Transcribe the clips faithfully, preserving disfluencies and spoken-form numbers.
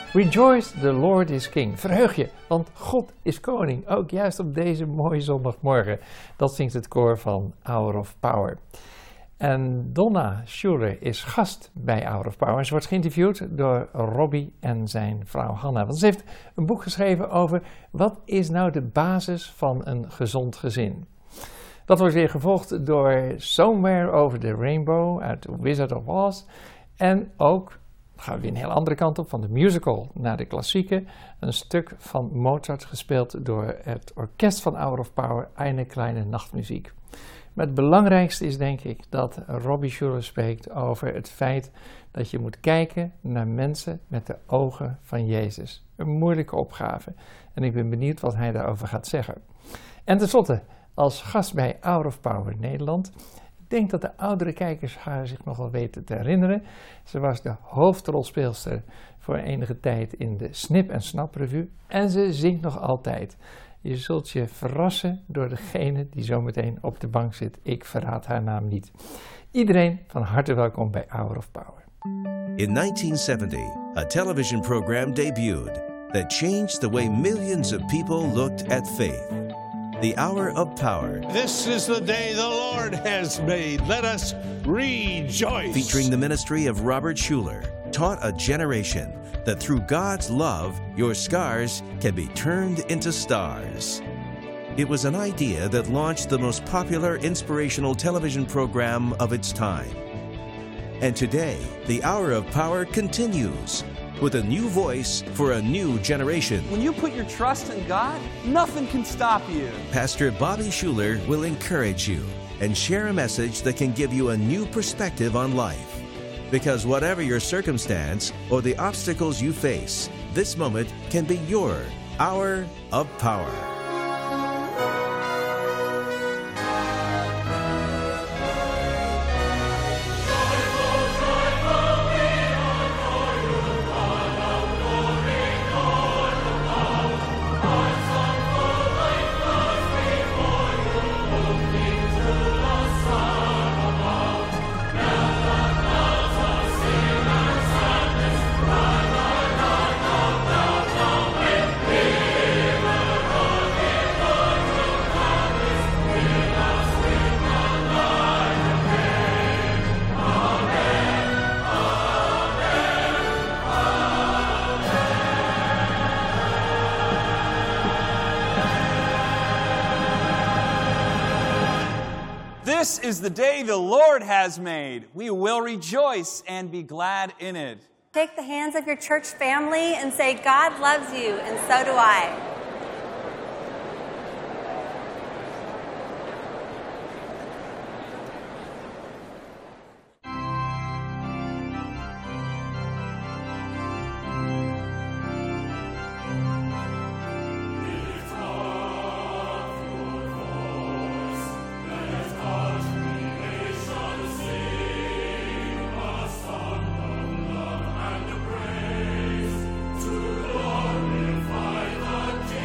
Rejoice, the Lord is King. Verheug je, want God is koning. Ook juist op deze mooie zondagmorgen. Dat zingt het koor van Hour of Power. En Donna Schuler is gast bij Hour of Power. Ze wordt geïnterviewd door Robbie en zijn vrouw Hannah. Want ze heeft een boek geschreven over wat is nou de basis van een gezond gezin. Dat wordt weer gevolgd door Somewhere Over the Rainbow uit Wizard of Oz. En ook gaan we weer een heel andere kant op, van de musical naar de klassieke. Een stuk van Mozart gespeeld door het orkest van Hour of Power, Eine kleine Nachtmuziek. Maar het belangrijkste is denk ik dat Robbie Schuler spreekt over het feit dat je moet kijken naar mensen met de ogen van Jezus. Een moeilijke opgave. En ik ben benieuwd wat hij daarover gaat zeggen. En tenslotte, als gast bij Hour of Power Nederland. Ik denk dat de oudere kijkers haar zich nog wel weten te herinneren. Ze was de hoofdrolspeelster voor enige tijd in de Snip en Snap Revue. En ze zingt nog altijd. Je zult je verrassen door degene die zometeen op de bank zit. Ik verraad haar naam niet. Iedereen van harte welkom bij Hour of Power. In nineteen seventy, a television program debuted that changed the way millions of people looked at faith. The Hour of Power. This is the day the Lord has made. Let us rejoice. Featuring the ministry of Robert Schuller, taught a generation that through God's love, your scars can be turned into stars. It was an idea that launched the most popular inspirational television program of its time. And today, the Hour of Power continues with a new voice for a new generation. When you put your trust in God, nothing can stop you. Pastor Bobby Schuller will encourage you and share a message that can give you a new perspective on life. Because whatever your circumstance or the obstacles you face, this moment can be your Hour of Power. This is the day the Lord has made. We will rejoice and be glad in it. Take the hands of your church family and say, God loves you, and so do I. To glorify the King.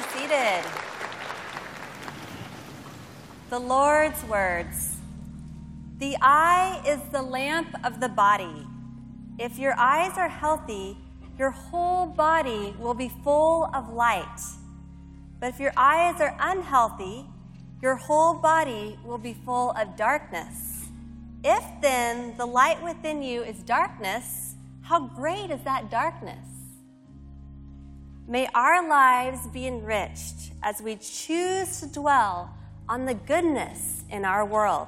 seated. The Lord's words. The eye is the lamp of the body. If your eyes are healthy, your whole body will be full of light. But if your eyes are unhealthy, your whole body will be full of darkness. If then the light within you is darkness, how great is that darkness? May our lives be enriched as we choose to dwell on the goodness in our world.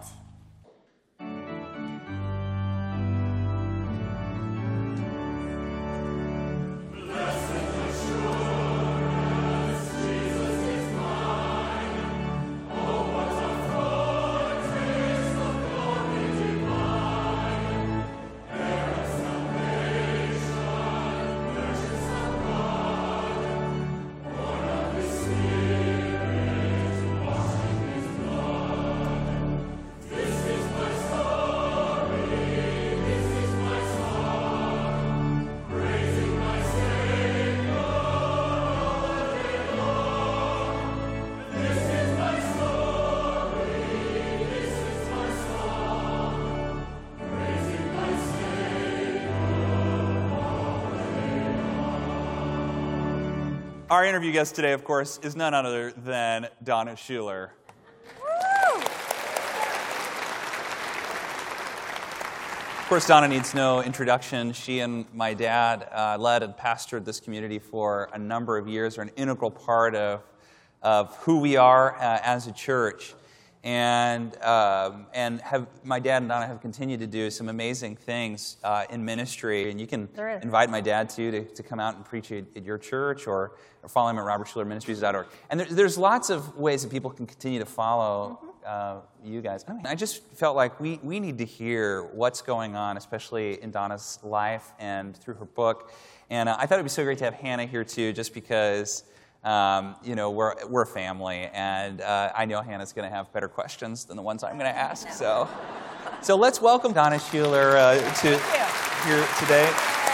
Our interview guest today, of course, is none other than Donna Schuler. Woo! Of course, Donna needs no introduction. She and my dad uh, led and pastored this community for a number of years, are an integral part of, of who we are uh, as a church. And um, and have my dad and Donna have continued to do some amazing things uh, in ministry. And you can invite my dad too to, to come out and preach at, at your church, or, or follow him at robert schuler ministries dot org. And there, there's lots of ways that people can continue to follow uh, you guys. I, mean, I just felt like we we need to hear what's going on, especially in Donna's life and through her book. And uh, I thought it'd be so great to have Hannah here too, just because. Um, you know, we're we're a family, and uh, I know Hannah's going to have better questions than the ones I'm going to ask. So, so let's welcome Donna Schuler uh, to here today,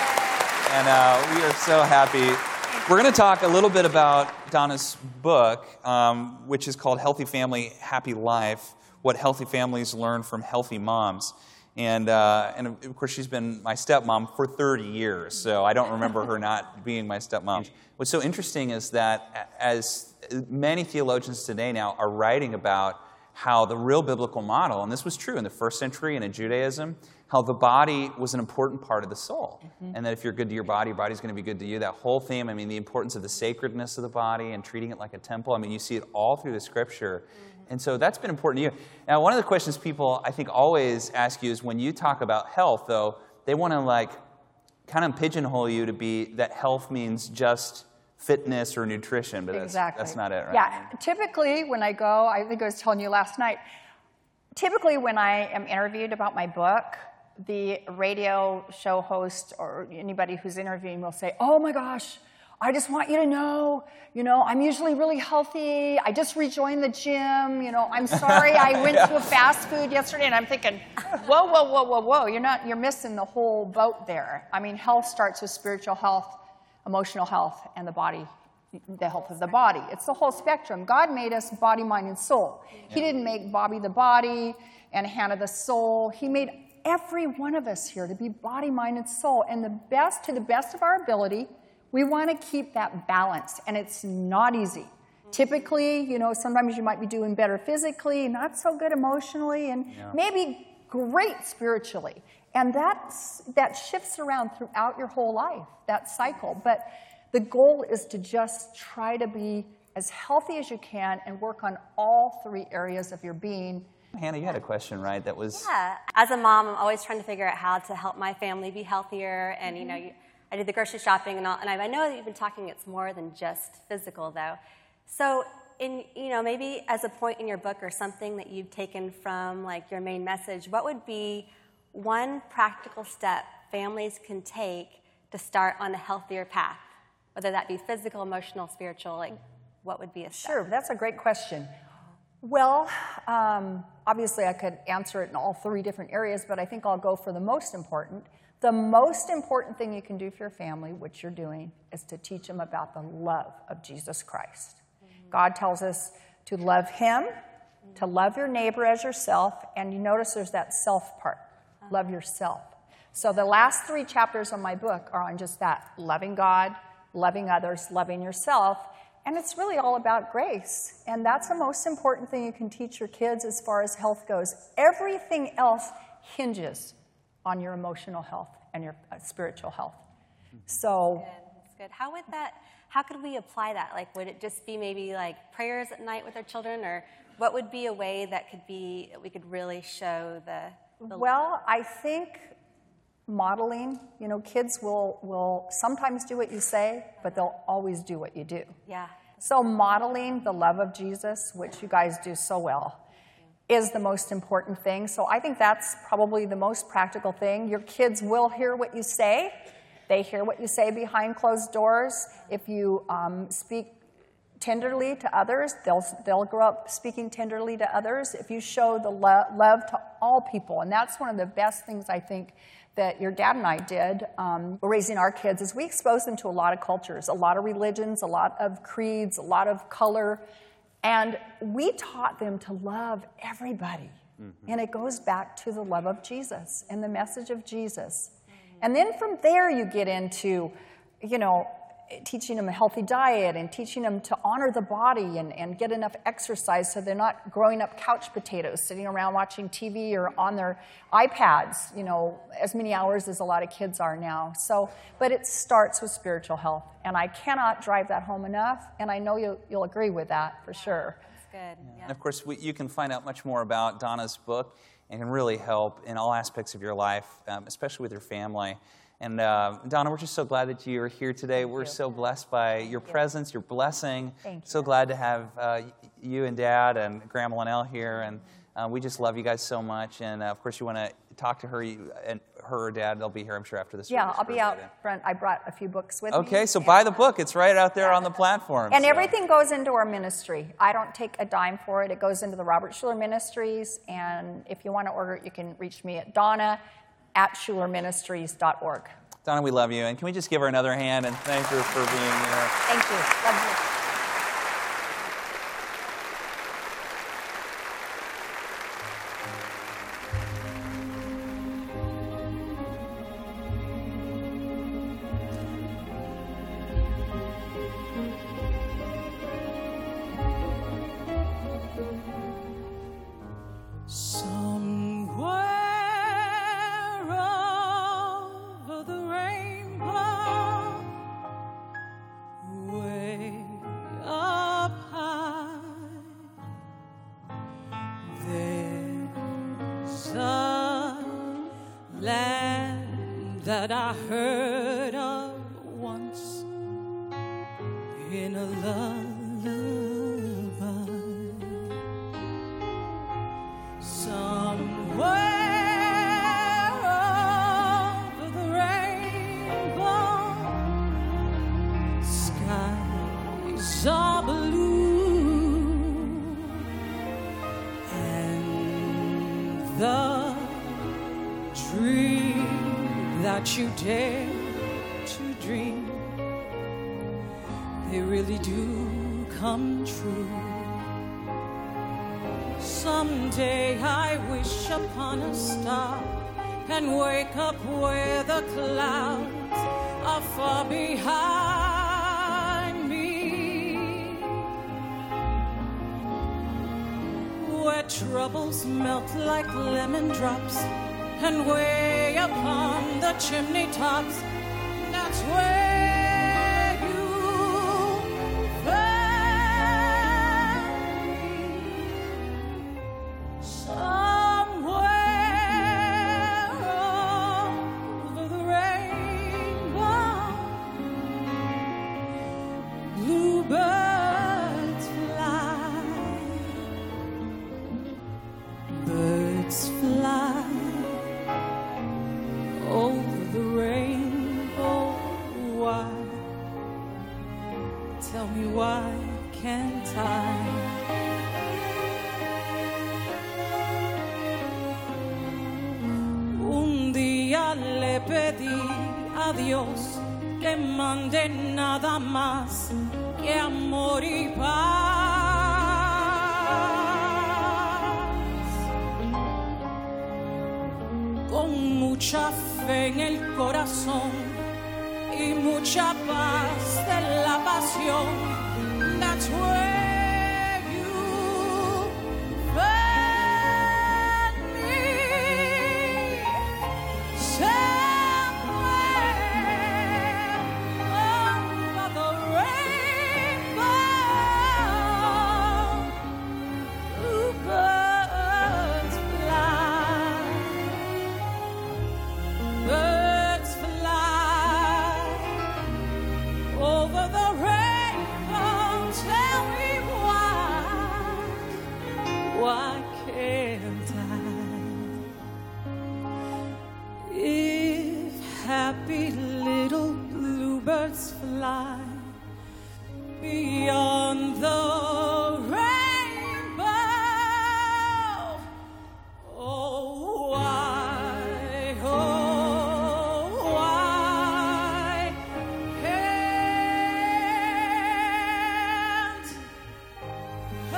and uh, we are so happy. We're going to talk a little bit about Donna's book, um, which is called "Healthy Family, Happy Life: What Healthy Families Learn from Healthy Moms." And, uh, and of course, she's been my stepmom for thirty years, so I don't remember her not being my stepmom. What's so interesting is that as many theologians today now are writing about how the real biblical model, and this was true in the first century and in Judaism, how the body was an important part of the soul. Mm-hmm. And that if you're good to your body, your body's going to be good to you. That whole theme, I mean, the importance of the sacredness of the body and treating it like a temple. I mean, you see it all through the Scripture. Mm-hmm. And so that's been important to you. Now, one of the questions people, I think, always ask you is when you talk about health, though, they want to, like, kind of pigeonhole you to be that health means just fitness or nutrition, but exactly. that's, that's not it, right? Yeah, typically when I go, I think I was telling you last night, typically when I am interviewed about my book, the radio show host or anybody who's interviewing will say, oh my gosh, I just want you to know, you know, I'm usually really healthy. I just rejoined the gym. You know, I'm sorry I went yeah. to a fast food yesterday. And I'm thinking, whoa, whoa, whoa, whoa, whoa. You're not, you're missing the whole boat there. I mean, health starts with spiritual health, emotional health, and the body, the health of the body. It's the whole spectrum. God made us body, mind, and soul. Yeah. He didn't make Bobby the body and Hannah the soul. He made every one of us here to be body, mind, and soul. And the best, to the best of our ability, we want to keep that balance, and it's not easy. Mm-hmm. Typically, you know, sometimes you might be doing better physically, not so good emotionally, and yeah. maybe great spiritually. And that's, that shifts around throughout your whole life, that cycle. But the goal is to just try to be as healthy as you can and work on all three areas of your being. Hannah, you had a question, right? That was... Yeah. As a mom, I'm always trying to figure out how to help my family be healthier, and, you know, you, I do the grocery shopping and all, and I know that you've been talking it's more than just physical, though. So, in you know, maybe as a point in your book or something that you've taken from, like, your main message, what would be one practical step families can take to start on a healthier path? Whether that be physical, emotional, spiritual, like, what would be a step? Sure, that's a great question. Well, um, obviously I could answer it in all three different areas, but I think I'll go for the most important. The most important thing you can do for your family, which you're doing, is to teach them about the love of Jesus Christ. God tells us to love him, to love your neighbor as yourself, and you notice there's that self part. Love yourself. So the last three chapters of my book are on just that, loving God, loving others, loving yourself, and it's really all about grace. And that's the most important thing you can teach your kids as far as health goes. Everything else hinges on your emotional health and your uh, spiritual health. So, Good. That's good. How would that, how could we apply that? Like, would it just be maybe like prayers at night with our children, or what would be a way that could be, we could really show the, the well, I think modeling, you know, kids will, will sometimes do what you say, but they'll always do what you do. Yeah. So modeling the love of Jesus, which you guys do so well, is the most important thing. So I think that's probably the most practical thing. Your kids will hear what you say. They hear what you say behind closed doors. If you um, speak tenderly to others, they'll, they'll grow up speaking tenderly to others. If you show the lo- love to all people, and that's one of the best things I think that your dad and I did, um, raising our kids, is we exposed them to a lot of cultures, a lot of religions, a lot of creeds, a lot of color, and we taught them to love everybody. Mm-hmm. And it goes back to the love of Jesus and the message of Jesus. Mm-hmm. And then from there you get into, you know, teaching them a healthy diet and teaching them to honor the body and, and get enough exercise so they're not growing up couch potatoes, sitting around watching T V or on their iPads, you know, as many hours as a lot of kids are now. So, but it starts with spiritual health, and I cannot drive that home enough, and I know you'll, you'll agree with that for sure. That's good. Yeah. And of course, we, you can find out much more about Donna's book and can really help in all aspects of your life, um, especially with your family. And uh, Donna, we're just so glad that you're here today. Thank we're you. so blessed by your Thank presence, you. your blessing. Thank you. So glad to have uh, you and Dad and Grandma Linnell here. And uh, we just love you guys so much. And uh, of course, you want to talk to her, you, and her or Dad. They'll be here, I'm sure, after this. Yeah, I'll be out front. I brought a few books with me. Okay, so buy the book. It's right out there on the platform. And so. everything goes into our ministry. I don't take a dime for it. It goes into the Robert Schuller Ministries. And if you want to order it, you can reach me at Donna at schuller ministries dot org. Donna, we love you. And can we just give her another hand and thank her for being here? Thank you. Love you. That I heard of once in a lullaby, somewhere over the rainbow, skies are blue, and the dream that you dare to dream, they really do come true. Someday I wish upon a star and wake up where the clouds are far behind me, where troubles melt like lemon drops, and way upon the chimney tops, that's where you find me. Somewhere over the rainbow, bluebirds fly, birds fly over the rainbow. Why? Tell me, why can't I? Un día le pedí a Dios que mande nada más que amor y paz. mucha fe en el corazón y mucha paz de la pasión. That's where you find me. Somewhere over the rainbow, bluebirds fly. Birds fly over the rainbow. Tell me why, why can't I? If happy little bluebirds fly beyond the rainbow, oh why, oh why can't I?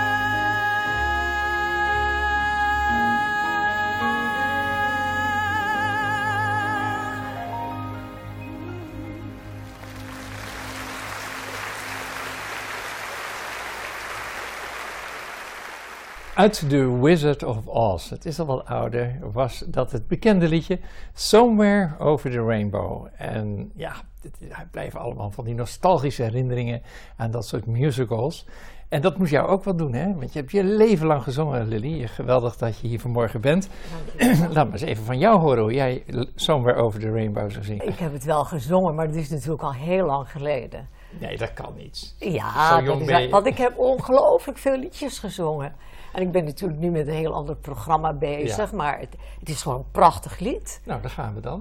Uit The Wizard of Oz, het is al wat ouder, was dat het bekende liedje Somewhere Over the Rainbow. En ja, het blijven allemaal van die nostalgische herinneringen aan dat soort musicals. En dat moest jou ook wel doen, hè? Want je hebt je leven lang gezongen, Lily. Geweldig dat je hier vanmorgen bent. Laat maar eens even van jou horen hoe jij Somewhere Over the Rainbow zou zingen. Ik heb het wel gezongen, maar dat is natuurlijk al heel lang geleden. Nee, dat kan niet. Ja, Zo dat jong is, ben je. want ik heb ongelooflijk veel liedjes gezongen. En ik ben natuurlijk nu met een heel ander programma bezig, Ja. maar het, het is gewoon een prachtig lied. Nou, daar gaan we dan.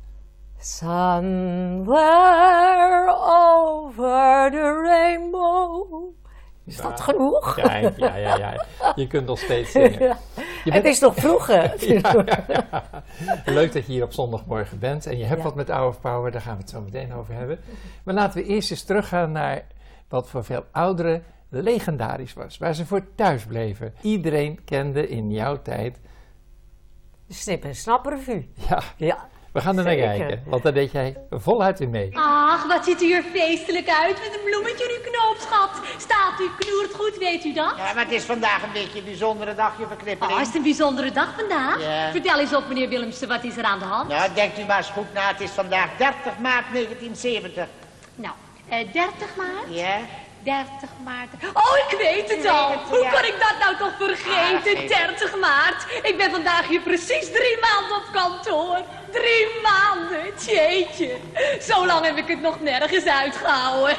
Somewhere over the rainbow. Is Ja. dat genoeg? Ja, ja, ja, ja. Je kunt nog steeds zingen. Ja. Je Het is nog vroeg, hè? Ja, ja, ja. Leuk dat je hier op zondagmorgen bent. En je hebt Ja. wat met Hour of Power, daar gaan we het zo meteen over hebben. Maar laten we eerst eens teruggaan naar wat voor veel ouderen legendarisch was. Waar ze voor thuis bleven. Iedereen kende in jouw tijd. Snip en snap revue. Ja, Ja. we gaan er naar Zeker. kijken. Want daar deed jij voluit in mee. Ach, wat ziet u er feestelijk uit met een bloemetje in uw knoopsgat. Staat u knoert goed, weet u dat? Ja, maar het is vandaag een beetje een bijzondere dag, juffrouw Knippeling. Oh, is het een bijzondere dag vandaag? Ja. Vertel eens op, meneer Willemsen, wat is er aan de hand? Nou, denkt u maar eens goed na. Het is vandaag dertig maart negentien zeventig. Nou, eh, dertig maart? Ja? dertig maart. Oh, ik weet het al. weet het, Hoe ja. kon ik dat nou toch vergeten? Ah, geef. dertig maart. Ik ben vandaag hier precies drie maanden op kantoor. Drie maanden, jeetje. Zo lang heb ik het nog nergens uitgehouden.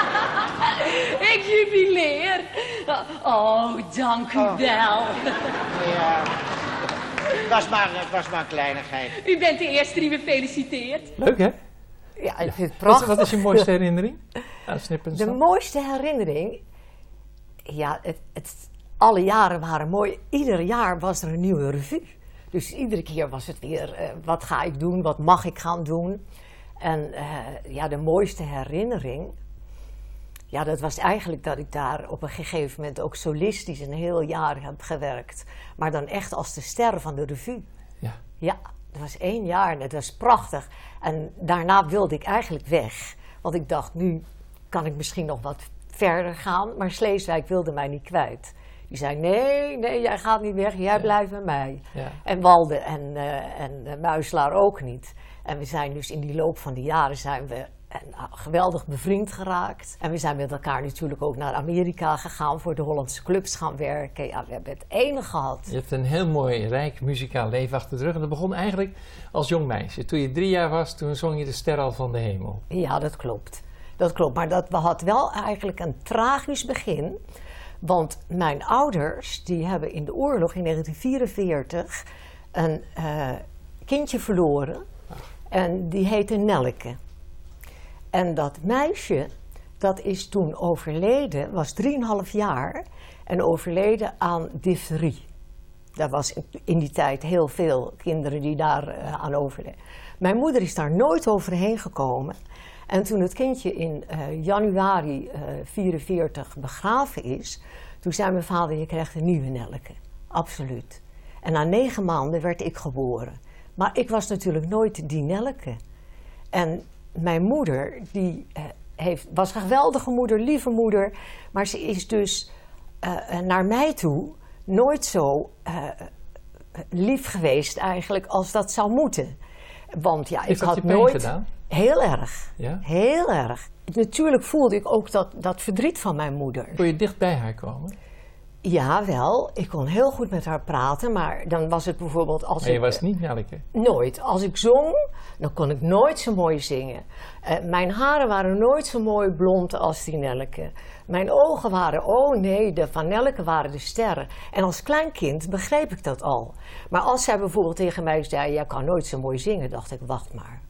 Ik jubileer. Oh, dank u Oh. wel. Ja. Het was maar, het was maar een kleinigheid. U bent de eerste die me feliciteert. Leuk, hè? Ja, ik vind het Wat, prachtig. wat is je mooiste herinnering aan Snip en De Snap? mooiste herinnering, ja, het, het, alle jaren waren mooi. Ieder jaar was er een nieuwe revue. Dus iedere keer was het weer, eh, wat ga ik doen, wat mag ik gaan doen. En eh, ja, de mooiste herinnering, ja, dat was eigenlijk dat ik daar op een gegeven moment ook solistisch een heel jaar heb gewerkt. Maar dan echt als de ster van de revue. Ja. Ja, dat was één jaar en dat was prachtig. En daarna wilde ik eigenlijk weg. Want ik dacht, nu kan ik misschien nog wat verder gaan. Maar Sleeswijk wilde mij niet kwijt. Die zei, nee, nee, jij gaat niet weg, jij blijft bij mij. Ja. En Walde en, uh, en uh, Muislaar ook niet. En we zijn dus in die loop van de jaren zijn we en, uh, geweldig bevriend geraakt. En we zijn met elkaar natuurlijk ook naar Amerika gegaan, voor de Hollandse clubs gaan werken. Ja, we hebben het ene gehad. Je hebt een heel mooi, rijk muzikaal leven achter de rug. En dat begon eigenlijk als jong meisje. Toen je drie jaar was, toen zong je de ster al van de hemel. Ja, dat klopt. Dat klopt, maar dat had wel eigenlijk een tragisch begin. Want mijn ouders, die hebben in de oorlog in negentien vierenveertig een uh, kindje verloren. En die heette Nelleke. En dat meisje, dat is toen overleden, was drieënhalf jaar. En overleden aan difterie. Daar was in die tijd heel veel kinderen die daar uh, aan overleden. Mijn moeder is daar nooit overheen gekomen. En toen het kindje in uh, januari vierenveertig uh, begraven is, toen zei mijn vader, je krijgt een nieuwe Nelleke. Absoluut. En na negen maanden werd ik geboren. Maar ik was natuurlijk nooit die Nelleke. En mijn moeder, die uh, heeft, was een geweldige moeder, lieve moeder. Maar ze is dus uh, naar mij toe nooit zo uh, lief geweest eigenlijk als dat zou moeten. Want ja, Heeft ik dat had je pijn nooit... gedaan? Heel erg. Ja? Heel erg. Natuurlijk voelde ik ook dat, dat verdriet van mijn moeder. Kon je dicht bij haar komen? Ja, wel. Ik kon heel goed met haar praten, maar dan was het bijvoorbeeld als Maar je ik... was niet Nelleke? Nooit. Als ik zong, dan kon ik nooit zo mooi zingen. Uh, mijn haren waren nooit zo mooi blond als die Nelleke. Mijn ogen waren, oh nee, de van Nelleke waren de sterren. En als klein kind begreep ik dat al. Maar als zij bijvoorbeeld tegen mij zei, jij kan nooit zo mooi zingen, dacht ik, wacht maar.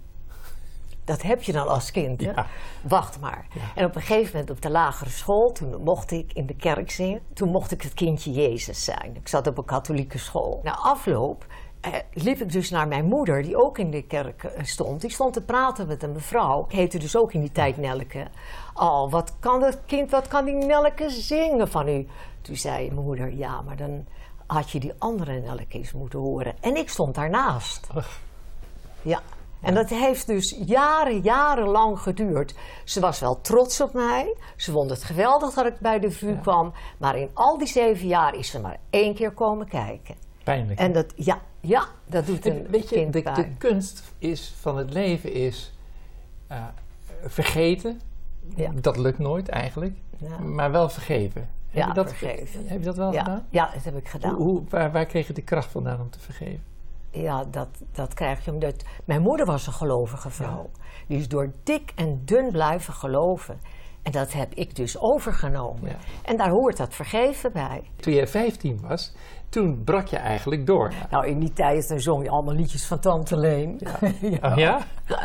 Dat heb je dan als kind, hè? Ja. Wacht maar. Ja. En op een gegeven moment op de lagere school, toen mocht ik in de kerk zingen. Toen mocht ik het kindje Jezus zijn. Ik zat op een katholieke school. Na afloop eh, liep ik dus naar mijn moeder, die ook in de kerk eh, stond. Die stond te praten met een mevrouw. Ik heette dus ook in die tijd Nelleke. Oh, wat kan dat kind, wat kan die Nelleke zingen van u? Toen zei mijn moeder, ja, maar dan had je die andere Nelleke eens moeten horen. En ik stond daarnaast. Ach. Ja. En dat heeft dus jaren, jarenlang geduurd. Ze was wel trots op mij. Ze vond het geweldig dat ik bij de V U ja. kwam. Maar in al die zeven jaar is ze maar één keer komen kijken. Pijnlijk. En dat, ja, ja, dat doet een Weet je, kind de, pijn. de kunst is, van het leven is uh, vergeten. Ja. Dat lukt nooit eigenlijk. Ja. Maar wel vergeven. Ja, heb je dat, vergeven. Heb je dat wel ja. gedaan? Ja, dat heb ik gedaan. Hoe, hoe, waar, waar kreeg je de kracht vandaan om te vergeven? Ja, dat, dat krijg je omdat... Mijn moeder was een gelovige vrouw. Ja. Die is door dik en dun blijven geloven. En dat heb ik dus overgenomen. Ja. En daar hoort dat vergeven bij. Toen je vijftien was, toen brak je eigenlijk door. Nou, in die tijd dan zong je allemaal liedjes van Tante Leen. Ja? ja. Oh, ja?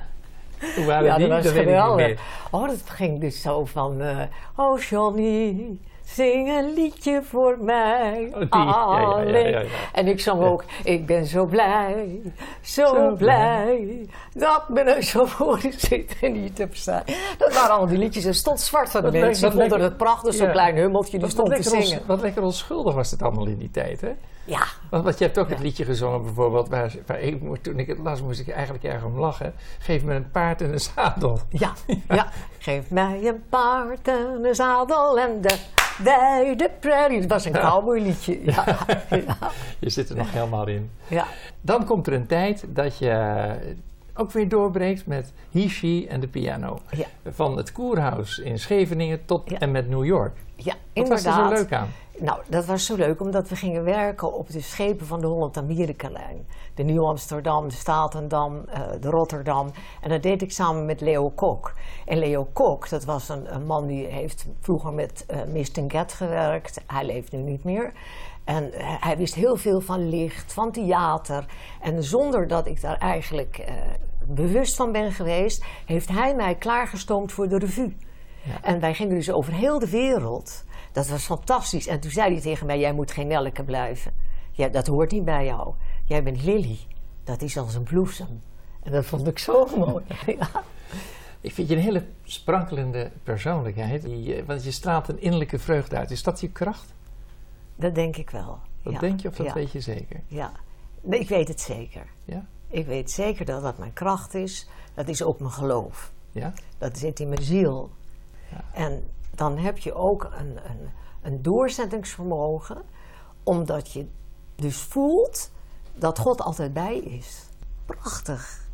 Hoe waren ja, die? dat was dat geweldig. Oh, dat ging dus zo van... Uh, oh, Johnny... Zing een liedje voor mij, oh, die. alleen. Ja, ja, ja, ja, ja. En ik zong ook, ik ben zo blij, zo, zo blij, blij, dat me nou zo voor zit en niet heb staan. Dat waren allemaal die liedjes, er stond zwart van de dat mensen, die vonden het prachtig, zo'n ja. klein hummeltje, die wat, stond wat te zingen. Ons, wat lekker onschuldig was het allemaal in die tijd, hè? Ja. Want, want je hebt ook ja. het liedje gezongen bijvoorbeeld, waar, waar ik, toen ik het las moest ik eigenlijk erg om lachen. Geef me een paard en een zadel. Ja, ja. ja. Geef mij een paard en een zadel en de... bij de prairie. Het was een ja. cowboyliedje. Ja. ja. Je zit er nog helemaal in. Ja. Dan komt er een tijd dat je ook weer doorbreekt met He, She en de piano. Ja. Van het Kurhaus in Scheveningen tot ja. en met New York. Ja, Wat inderdaad. was er zo leuk aan? Nou, dat was zo leuk omdat we gingen werken op de schepen van de Holland-Amerika-lijn. De Nieuw-Amsterdam, de Statendam, uh, de Rotterdam. En dat deed ik samen met Leo Kok. En Leo Kok, dat was een, een man die heeft vroeger met uh, Mistin Get gewerkt. Hij leeft nu niet meer. En uh, hij wist heel veel van licht, van theater. En zonder dat ik daar eigenlijk uh, bewust van ben geweest, heeft hij mij klaargestoomd voor de revue. Ja. En wij gingen dus over heel de wereld. Dat was fantastisch. En toen zei hij tegen mij, jij moet geen Nelleke blijven. Ja, dat hoort niet bij jou. Jij bent Lily. Dat is als een bloesem. En dat vond ik zo mooi. Ja. Ik vind je een hele sprankelende persoonlijkheid. Die, want je straalt een innerlijke vreugde uit. Is dat je kracht? Dat denk ik wel. Dat ja. denk je of dat ja. weet je zeker? Ja, nee, ik weet het zeker. Ja? Ik weet zeker dat dat mijn kracht is. Dat is ook mijn geloof. Ja? Dat zit in mijn ziel. Ja. En dan heb je ook een, een, een doorzettingsvermogen, omdat je dus voelt dat God altijd bij is. Prachtig.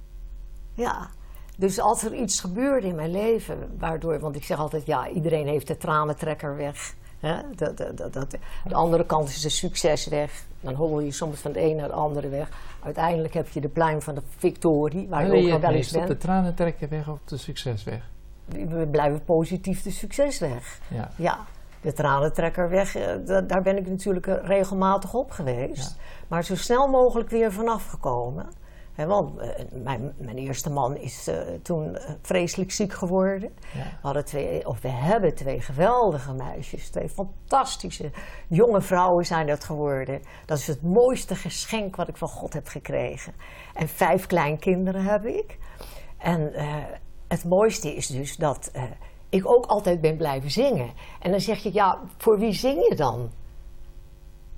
Ja. Dus als er iets gebeurde in mijn leven, waardoor, want ik zeg altijd, ja, iedereen heeft de tranentrekker weg. Hè? Dat, dat, dat, dat. De andere kant is de succesweg. Dan hobbel je soms van de een naar de andere weg. Uiteindelijk heb je de pluim van de victorie, waar je ook nog wel eens bent. Op de tranentrekker weg of de succesweg? We blijven positief de succesweg. Ja. ja. De tranentrekkerweg, daar ben ik natuurlijk regelmatig op geweest. Ja. Maar zo snel mogelijk weer vanaf gekomen. He, want uh, mijn, mijn eerste man is uh, toen uh, vreselijk ziek geworden. Ja. We, hadden twee, of we hebben twee geweldige meisjes. Twee fantastische jonge vrouwen zijn dat geworden. Dat is het mooiste geschenk wat ik van God heb gekregen. En vijf kleinkinderen heb ik. En uh, het mooiste is dus dat uh, ik ook altijd ben blijven zingen. En dan zeg je, ja, voor wie zing je dan?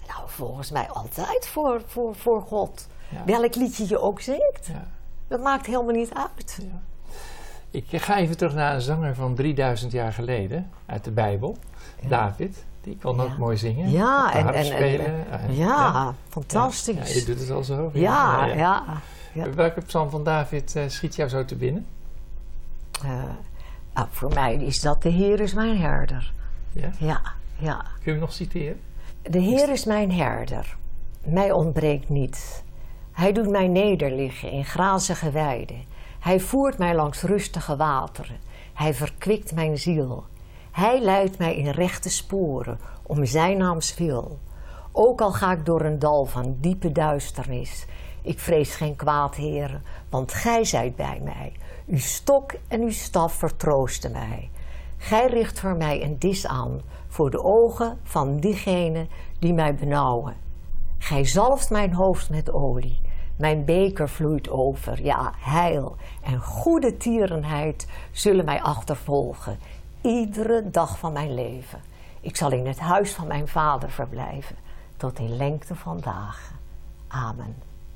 Nou, volgens mij altijd voor, voor, voor God. Ja. Welk liedje je ook zingt. Ja. Dat maakt helemaal niet uit. Ja. Ik ga even terug naar een zanger van drieduizend jaar geleden, uit de Bijbel. Ja. David, die kon ja. ook mooi zingen. Ja, en, en, spelen. en, en, ja, ja, fantastisch. Ja, je doet het al zo. Ja, ja. ja, ja. Welke psalm van David uh, schiet jou zo te binnen? Uh, nou, voor mij is dat de Heer is mijn herder. Ja? Ja, ja. Kun je hem nog citeren? De Heer is mijn herder. Mij ontbreekt niets. Hij doet mij nederliggen in grazige weiden. Hij voert mij langs rustige wateren. Hij verkwikt mijn ziel. Hij leidt mij in rechte sporen, om zijn naams wil. Ook al ga ik door een dal van diepe duisternis. Ik vrees geen kwaad, heren, want gij zijt bij mij. Uw stok en uw staf vertroosten mij. Gij richt voor mij een dis aan, voor de ogen van diegenen die mij benauwen. Gij zalft mijn hoofd met olie. Mijn beker vloeit over. Ja, heil en goede tierenheid zullen mij achtervolgen. Iedere dag van mijn leven. Ik zal in het huis van mijn vader verblijven. Tot in lengte van dagen. Amen.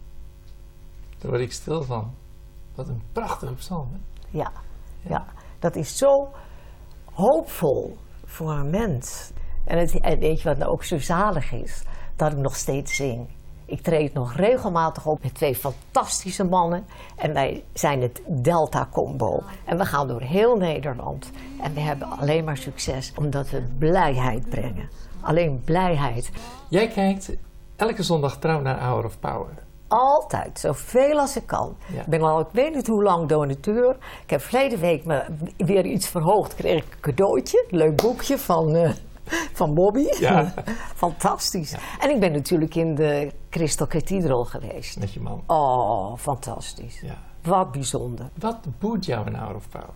Daar word ik stil van. Wat een prachtige psalm. Hè? Ja, ja, ja, dat is zo hoopvol voor een mens. En, het, en weet je wat nou ook zo zalig is? Dat ik nog steeds zing. Ik treed nog regelmatig op met twee fantastische mannen. En wij zijn het Delta Combo. En we gaan door heel Nederland. En we hebben alleen maar succes omdat we blijheid brengen. Alleen blijheid. Jij kijkt elke zondag trouw naar Hour of Power. Altijd, zoveel als ik kan. Ja. Ik ben al, ik weet niet hoe lang donateur. Ik heb verleden week me weer iets verhoogd. Kreeg ik een cadeautje, een leuk boekje van... Uh, Van Bobby. Ja. Fantastisch. Ja. En ik ben natuurlijk in de Crystal Cathedral geweest. Met je man. Oh, fantastisch. Ja. Wat bijzonder. Wat boeit jou in Hour of Power?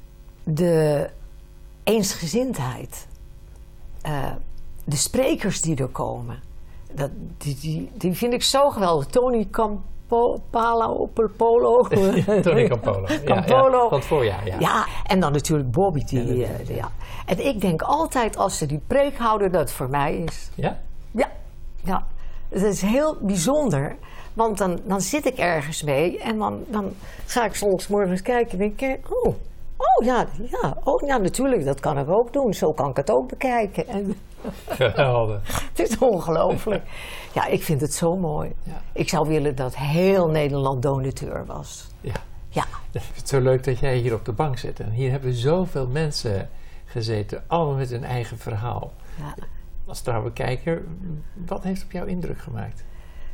De eensgezindheid. Uh, de sprekers die er komen. Dat, die, die, die vind ik zo geweldig. Tony Campolo. Polo. Tony Campolo. Campolo. Ja, ja, van het voorjaar, ja. Ja, en dan natuurlijk Bobby. Die, ja, uh, ja. En ik denk altijd als ze die preek houden dat het voor mij is. Ja? Ja, ja. Het is heel bijzonder. Want dan, dan zit ik ergens mee en dan, dan ga ik soms morgens kijken en denk ik, oh, oh ja, ja, oh, ja, natuurlijk, dat kan ik ook doen. Zo kan ik het ook bekijken. En geweldig. Het is ongelooflijk. Ja, ik vind het zo mooi. Ja. Ik zou willen dat heel Nederland donateur was. Ja. Ja. Ik vind het zo leuk dat jij hier op de bank zit. En hier hebben zoveel mensen gezeten, allemaal met hun eigen verhaal. Ja. Als trouwe kijker, wat heeft op jou indruk gemaakt?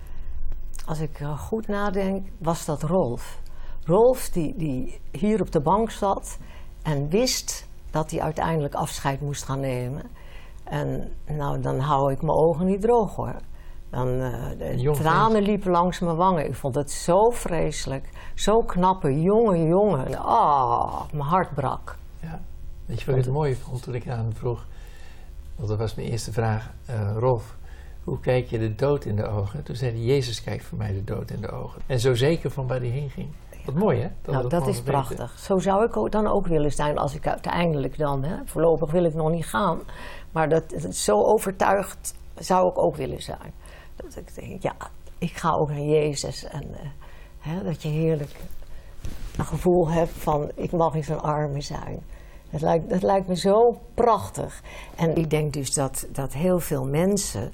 Als ik uh, goed nadenk, was dat Rolf. Rolf die, die hier op de bank zat en wist dat hij uiteindelijk afscheid moest gaan nemen. En nou, dan hou ik mijn ogen niet droog hoor. Dan, uh, de tranen liepen langs mijn wangen. Ik vond het zo vreselijk. Zo knappe, jonge jongen. Ah, mijn hart brak. Ja. Weet je wat ik het mooie vond toen ik aan hem vroeg? Want dat was mijn eerste vraag. Uh, Rolf, hoe kijk je de dood in de ogen? Toen zei hij, Jezus kijkt voor mij de dood in de ogen. En zo zeker van waar hij heen ging. Wat mooi hè? Dat nou, dat, dat is prachtig. Weten. Zo zou ik ook dan ook willen zijn als ik uiteindelijk dan, hè, voorlopig wil ik nog niet gaan. Maar dat, dat zo overtuigd zou ik ook willen zijn. Dat ik denk, ja, ik ga ook naar Jezus. En uh, hè, dat je heerlijk een gevoel hebt van, ik mag in zijn armen zijn. Dat lijkt, dat lijkt me zo prachtig. En ik denk dus dat, dat heel veel mensen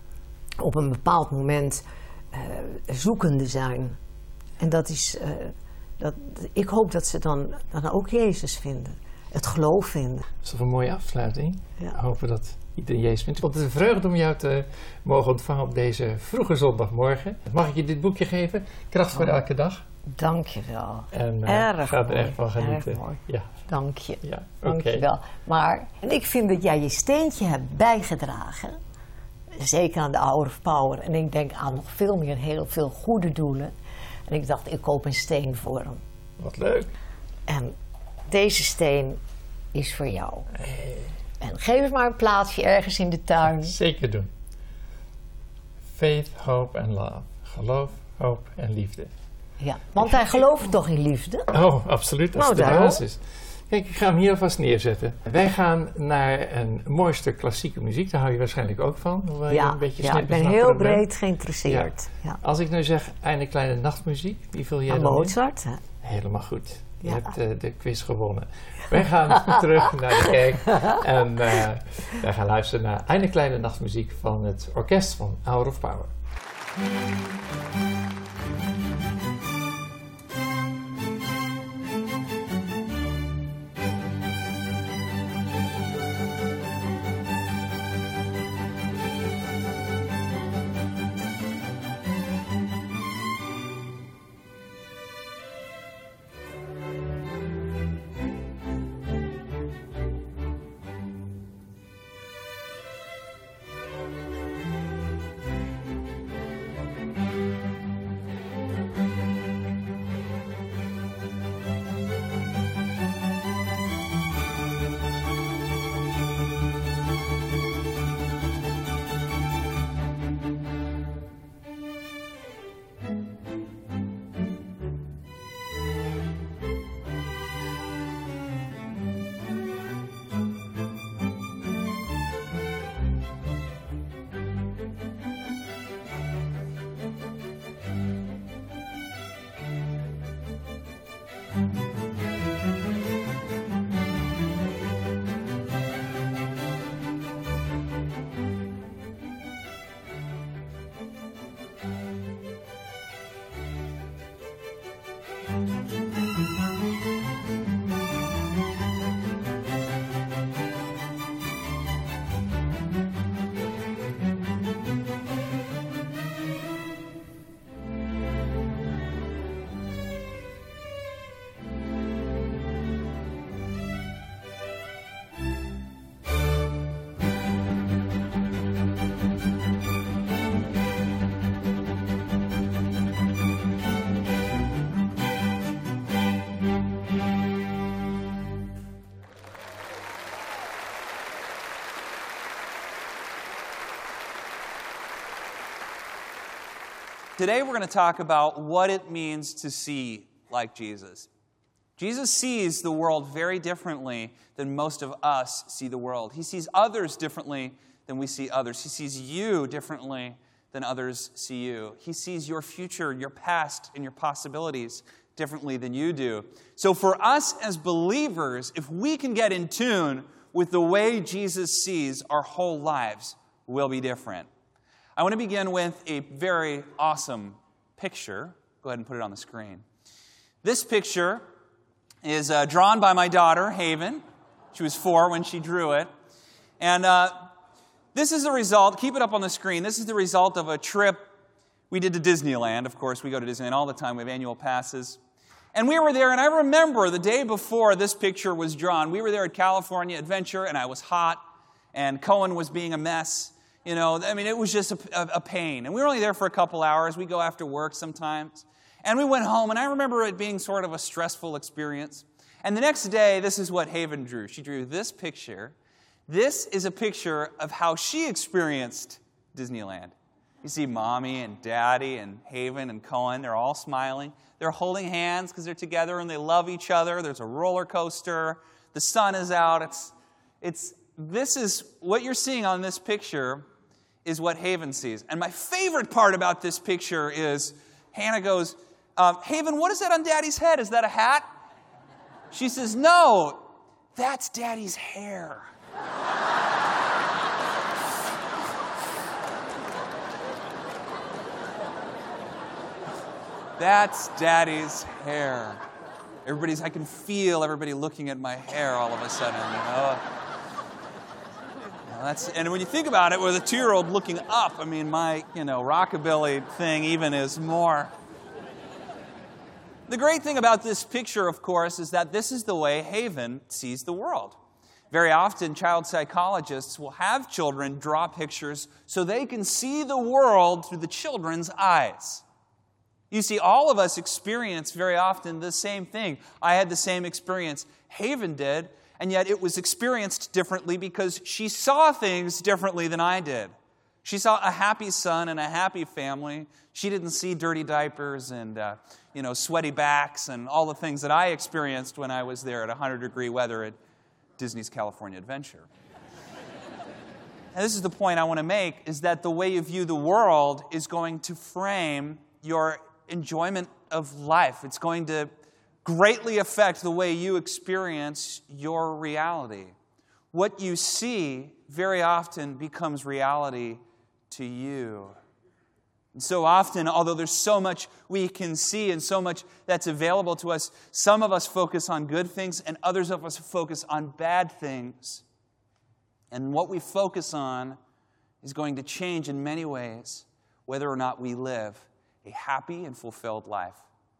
op een bepaald moment uh, zoekende zijn. En dat is, uh, dat, ik hoop dat ze dan, dan ook Jezus vinden. Het geloof vinden. Dat is toch een mooie afsluiting. Ja. Hopen dat iedereen Jezus vindt. Want het is een vreugde om jou te mogen ontvangen op deze vroege zondagmorgen. Mag ik je dit boekje geven? Kracht voor oh. elke dag. Dank je wel. En uh, erg ga er mooi. echt van genieten. Erg mooi. Ja. Dank je. Ja, Dank okay. je wel. Maar en ik vind dat jij je steentje hebt bijgedragen. Zeker aan de Hour of Power. En ik denk aan nog veel meer, heel veel goede doelen. En ik dacht, ik koop een steen voor hem. Wat leuk. En deze steen is voor jou. Hey. En geef hem maar een plaatsje ergens in de tuin. Zeker doen. Faith, hope and love. Geloof, hoop en liefde. Ja, want hij gelooft toch in liefde? Oh, absoluut. Dat nou, is de daarom. basis. Kijk, ik ga hem hier alvast neerzetten. Wij gaan naar een mooi stuk klassieke muziek. Daar hou je waarschijnlijk ook van. Hoewel je Ja, een beetje ja ik ben snippersnapperig heel bent. breed geïnteresseerd. Ja. Als ik nu zeg Eine kleine nachtmuziek, wie vul jij Aan dan in? Mozart. Hè? Helemaal goed. Je Ja. hebt uh, de quiz gewonnen. Wij gaan terug naar de kerk en uh, wij gaan luisteren naar Eine kleine nachtmuziek van het orkest van Hour of Power. Today we're going to talk about what it means to see like Jesus. Jesus sees the world very differently than most of us see the world. He sees others differently than we see others. He sees you differently than others see you. He sees your future, your past, and your possibilities differently than you do. So for us as believers, if we can get in tune with the way Jesus sees, our whole lives will be different. I want to begin with a very awesome picture. Go ahead and put it on the screen. This picture is uh, drawn by my daughter, Haven. She was four when she drew it. And uh, this is the result, keep it up on the screen, this is the result of a trip we did to Disneyland. Of course, we go to Disneyland all the time. We have annual passes. And we were there, and I remember the day before this picture was drawn, we were there at California Adventure, and I was hot, and Cohen was being a mess. You know, I mean, it was just a, a, a pain. And we were only there for a couple hours. We go after work sometimes. And we went home, and I remember it being sort of a stressful experience. And the next day, this is what Haven drew. She drew this picture. This is a picture of how she experienced Disneyland. You see Mommy and Daddy and Haven and Cohen. They're all smiling. They're holding hands because they're together and they love each other. There's a roller coaster. The sun is out. It's, it's, this is what you're seeing on this picture is what Haven sees. And my favorite part about this picture is Hannah goes, um, Haven, what is that on Daddy's head? Is that a hat? She says, no, that's Daddy's hair. That's Daddy's hair. Everybody's, I can feel everybody looking at my hair all of a sudden, you know. That's, and when you think about it, with a two-year-old looking up, I mean, my, you know, rockabilly thing even is more. The great thing about this picture, of course, is that this is the way Haven sees the world. Very often, child psychologists will have children draw pictures so they can see the world through the children's eyes. You see, all of us experience very often the same thing. I had the same experience Haven did, and yet it was experienced differently because she saw things differently than I did. She saw a happy son and a happy family. She didn't see dirty diapers and uh, you know, sweaty backs and all the things that I experienced when I was there at one hundred degree weather at Disney's California Adventure. And this is the point I want to make, is that the way you view the world is going to frame your enjoyment of life. It's going to greatly affect the way you experience your reality. What you see very often becomes reality to you. And so often, although there's so much we can see and so much that's available to us, some of us focus on good things and others of us focus on bad things. And what we focus on is going to change in many ways whether or not we live a happy and fulfilled life.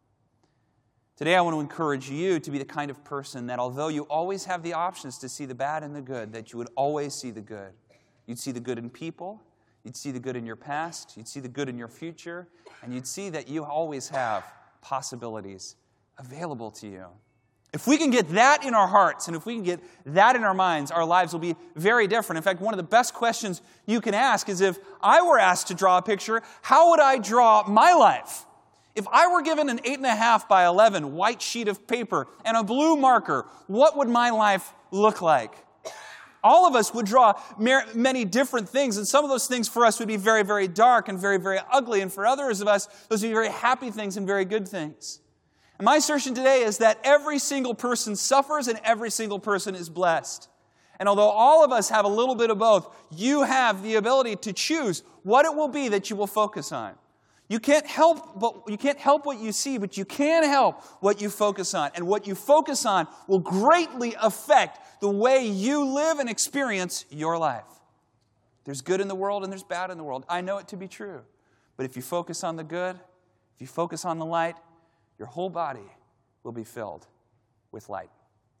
Today I want to encourage you to be the kind of person that although you always have the options to see the bad and the good, that you would always see the good. You'd see the good in people, you'd see the good in your past, you'd see the good in your future, and you'd see that you always have possibilities available to you. If we can get that in our hearts, and if we can get that in our minds, our lives will be very different. In fact, one of the best questions you can ask is, if I were asked to draw a picture, how would I draw my life? If I were given an eight and a half by eleven white sheet of paper and a blue marker, what would my life look like? All of us would draw many different things, and some of those things for us would be very, very dark and very, very ugly, and for others of us, those would be very happy things and very good things. And my assertion today is that every single person suffers and every single person is blessed. And although all of us have a little bit of both, you have the ability to choose what it will be that you will focus on. You can't help but you can't help what you see, but you can help what you focus on. And what you focus on will greatly affect the way you live and experience your life. There's good in the world and there's bad in the world. I know it to be true. But if you focus on the good, if you focus on the light, your whole body will be filled with light.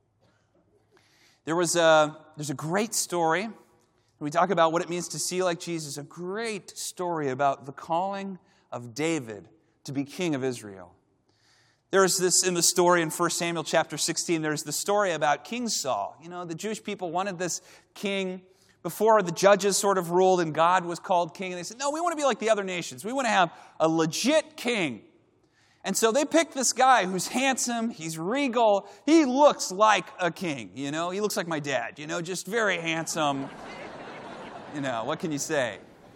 There was a, there's a great story. We talk about what it means to see like Jesus. A great story about the calling of David to be king of Israel. There's this in the story in First Samuel chapter sixteen. There's the story about King Saul. You know, the Jewish people wanted this king before the judges sort of ruled and God was called king. And they said, no, we want to be like the other nations. We want to have a legit king. And so they picked this guy who's handsome, he's regal, he looks like a king, you know, he looks like my dad, you know, just very handsome. You know, what can you say?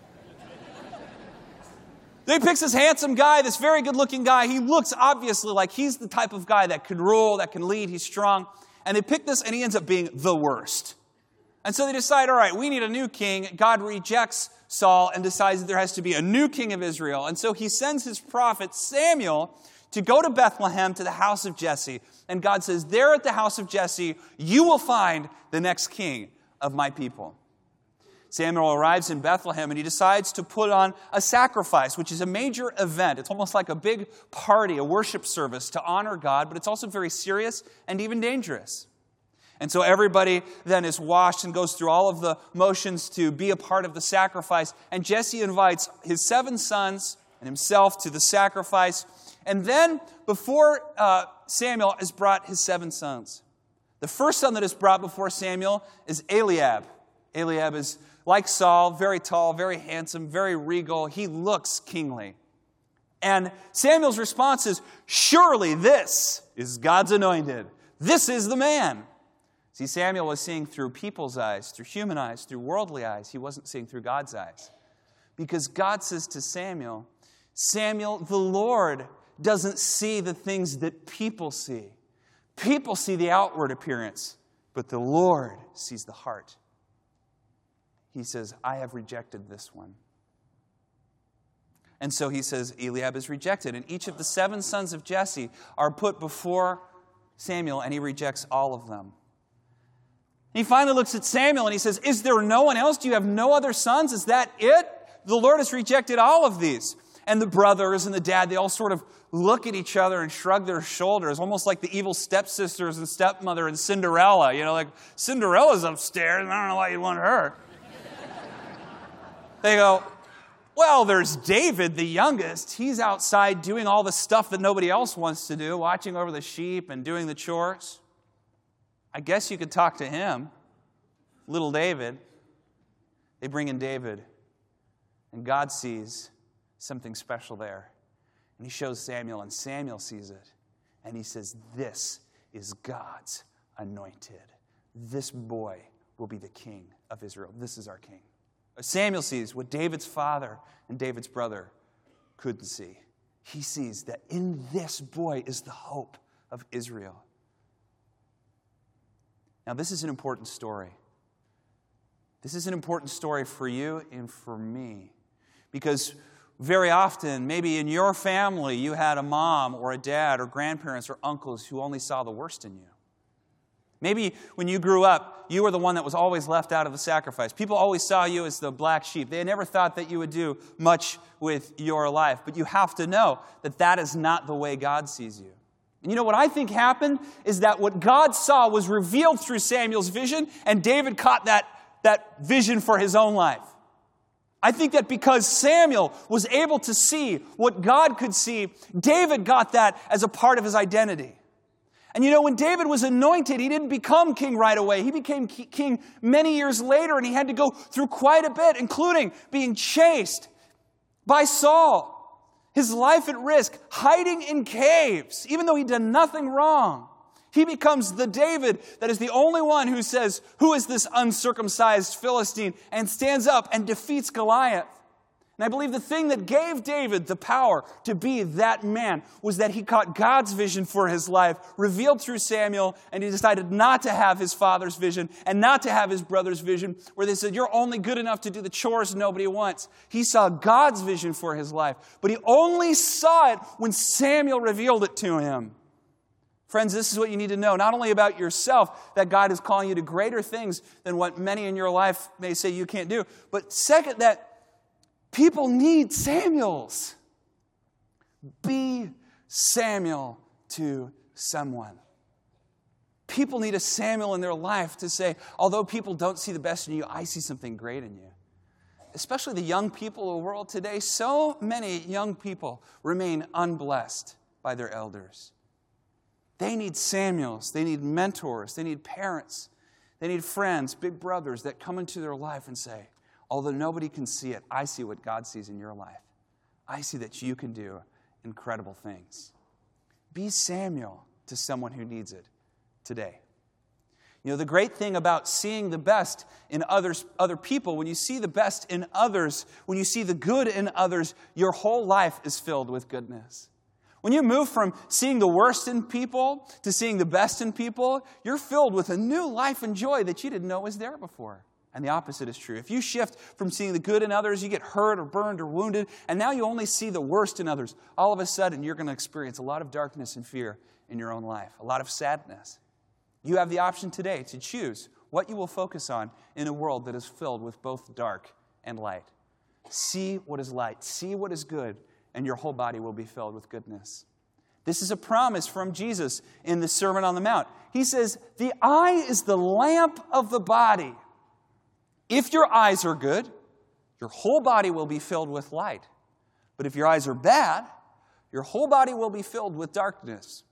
They pick this handsome guy, this very good-looking guy. He looks obviously like he's the type of guy that could rule, that can lead, he's strong. And they pick this and he ends up being the worst. And so they decide, all right, we need a new king. God rejects Saul and decides that there has to be a new king of Israel. And so he sends his prophet Samuel to go to Bethlehem to the house of Jesse. And God says, there at the house of Jesse, you will find the next king of my people. Samuel arrives in Bethlehem and he decides to put on a sacrifice, which is a major event. It's almost like a big party, a worship service to honor God, but it's also very serious and even dangerous. And so everybody then is washed and goes through all of the motions to be a part of the sacrifice. And Jesse invites his seven sons and himself to the sacrifice. And then before uh, Samuel is brought his seven sons. The first son that is brought before Samuel is Eliab. Eliab is like Saul, very tall, very handsome, very regal. He looks kingly. And Samuel's response is, surely this is God's anointed. This is the man. See, Samuel was seeing through people's eyes, through human eyes, through worldly eyes. He wasn't seeing through God's eyes. Because God says to Samuel, Samuel, the Lord doesn't see the things that people see. People see the outward appearance, but the Lord sees the heart. He says, I have rejected this one. And so he says, Eliab is rejected. And each of the seven sons of Jesse are put before Samuel, and he rejects all of them. He finally looks at Samuel and he says, is there no one else? Do you have no other sons? Is that it? The Lord has rejected all of these. And the brothers and the dad, they all sort of look at each other and shrug their shoulders, almost like the evil stepsisters and stepmother and Cinderella. You know, like, Cinderella's upstairs, and I don't know why you want her. They go, well, there's David, the youngest. He's outside doing all the stuff that nobody else wants to do, watching over the sheep and doing the chores. I guess you could talk to him. Little David. They bring in David. And God sees something special there. And he shows Samuel, and Samuel sees it. And he says, this is God's anointed. This boy will be the king of Israel. This is our king. Samuel sees what David's father and David's brother couldn't see. He sees that in this boy is the hope of Israel. Now, this is an important story. This is an important story for you and for me. Because very often, maybe in your family, you had a mom or a dad or grandparents or uncles who only saw the worst in you. Maybe when you grew up, you were the one that was always left out of the sacrifice. People always saw you as the black sheep. They never thought that you would do much with your life. But you have to know that that is not the way God sees you. And you know what I think happened is that what God saw was revealed through Samuel's vision, and David caught that, that vision for his own life. I think that because Samuel was able to see what God could see, David got that as a part of his identity. And you know, when David was anointed, he didn't become king right away. He became king many years later, and he had to go through quite a bit, including being chased by Saul, his life at risk, hiding in caves, even though he'd done nothing wrong. He becomes the David that is the only one who says, who is this uncircumcised Philistine? And stands up and defeats Goliath. And I believe the thing that gave David the power to be that man was that he caught God's vision for his life, revealed through Samuel, and he decided not to have his father's vision and not to have his brother's vision, where they said, you're only good enough to do the chores nobody wants. He saw God's vision for his life, but he only saw it when Samuel revealed it to him. Friends, this is what you need to know, not only about yourself, that God is calling you to greater things than what many in your life may say you can't do, but second, that people need Samuels. Be Samuel to someone. People need a Samuel in their life to say, although people don't see the best in you, I see something great in you. Especially the young people of the world today, so many young people remain unblessed by their elders. They need Samuels. They need mentors. They need parents. They need friends, big brothers that come into their life and say, although nobody can see it, I see what God sees in your life. I see that you can do incredible things. Be Samuel to someone who needs it today. You know, the great thing about seeing the best in others, other people, when you see the best in others, when you see the good in others, your whole life is filled with goodness. When you move from seeing the worst in people to seeing the best in people, you're filled with a new life and joy that you didn't know was there before. And the opposite is true. If you shift from seeing the good in others, you get hurt or burned or wounded, and now you only see the worst in others, all of a sudden you're going to experience a lot of darkness and fear in your own life, a lot of sadness. You have the option today to choose what you will focus on in a world that is filled with both dark and light. See what is light, see what is good, and your whole body will be filled with goodness. This is a promise from Jesus in the Sermon on the Mount. He says, the eye is the lamp of the body. If your eyes are good, your whole body will be filled with light. But if your eyes are bad, your whole body will be filled with darkness.